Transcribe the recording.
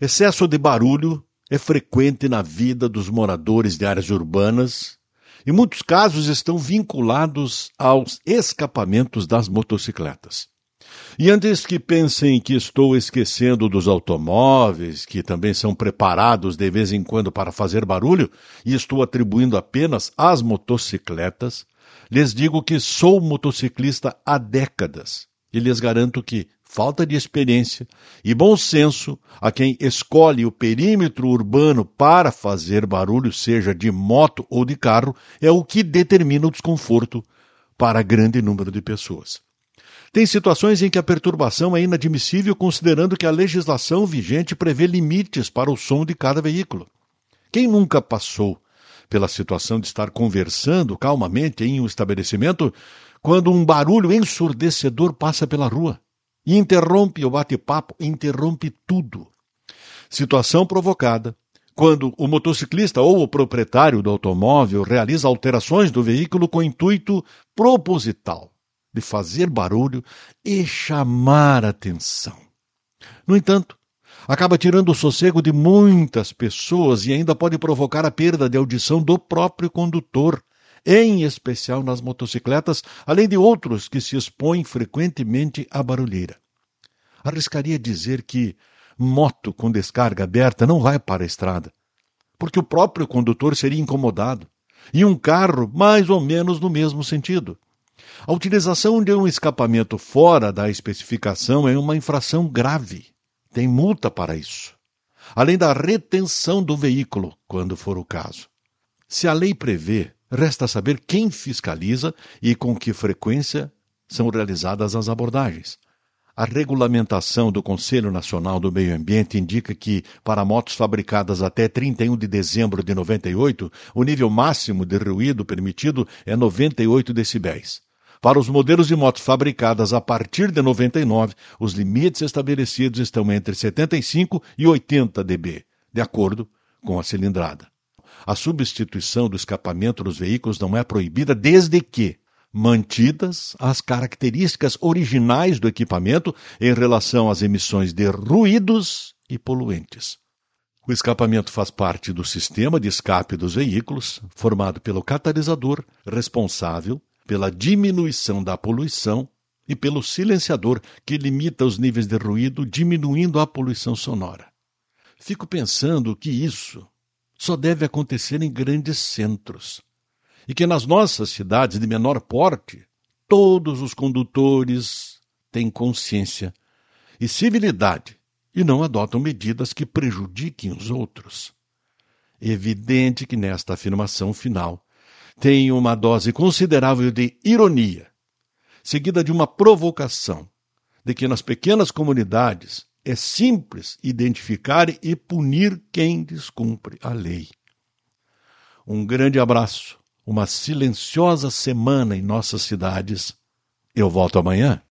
Excesso de barulho é frequente na vida dos moradores de áreas urbanas e muitos casos estão vinculados aos escapamentos das motocicletas. E antes que pensem que estou esquecendo dos automóveis, que também são preparados de vez em quando para fazer barulho, e estou atribuindo apenas às motocicletas, lhes digo que sou motociclista há décadas e lhes garanto que falta de experiência e bom senso a quem escolhe o perímetro urbano para fazer barulho, seja de moto ou de carro, é o que determina o desconforto para grande número de pessoas. Tem situações em que a perturbação é inadmissível considerando que a legislação vigente prevê limites para o som de cada veículo. Quem nunca passou pela situação de estar conversando calmamente em um estabelecimento quando um barulho ensurdecedor passa pela rua e interrompe o bate-papo, interrompe tudo? Situação provocada quando o motociclista ou o proprietário do automóvel realiza alterações do veículo com intuito proposital de fazer barulho e chamar atenção. No entanto, acaba tirando o sossego de muitas pessoas e ainda pode provocar a perda de audição do próprio condutor, em especial nas motocicletas, além de outros que se expõem frequentemente à barulheira. Arriscaria dizer que moto com descarga aberta não vai para a estrada, porque o próprio condutor seria incomodado, e um carro mais ou menos no mesmo sentido. A utilização de um escapamento fora da especificação é uma infração grave. Tem multa para isso, além da retenção do veículo, quando for o caso. Se a lei prevê, resta saber quem fiscaliza e com que frequência são realizadas as abordagens. A regulamentação do Conselho Nacional do Meio Ambiente indica que, para motos fabricadas até 31 de dezembro de 98, o nível máximo de ruído permitido é 98 decibéis. Para os modelos de motos fabricadas a partir de 99, os limites estabelecidos estão entre 75 e 80 dB, de acordo com a cilindrada. A substituição do escapamento dos veículos não é proibida desde que mantidas as características originais do equipamento em relação às emissões de ruídos e poluentes. O escapamento faz parte do sistema de escape dos veículos, formado pelo catalisador, responsável pela diminuição da poluição, e pelo silenciador, que limita os níveis de ruído, diminuindo a poluição sonora. Fico pensando que isso só deve acontecer em grandes centros, e que nas nossas cidades de menor porte, todos os condutores têm consciência e civilidade e não adotam medidas que prejudiquem os outros. É evidente que nesta afirmação final tem uma dose considerável de ironia, seguida de uma provocação de que nas pequenas comunidades é simples identificar e punir quem descumpre a lei. Um grande abraço, uma silenciosa semana em nossas cidades. Eu volto amanhã.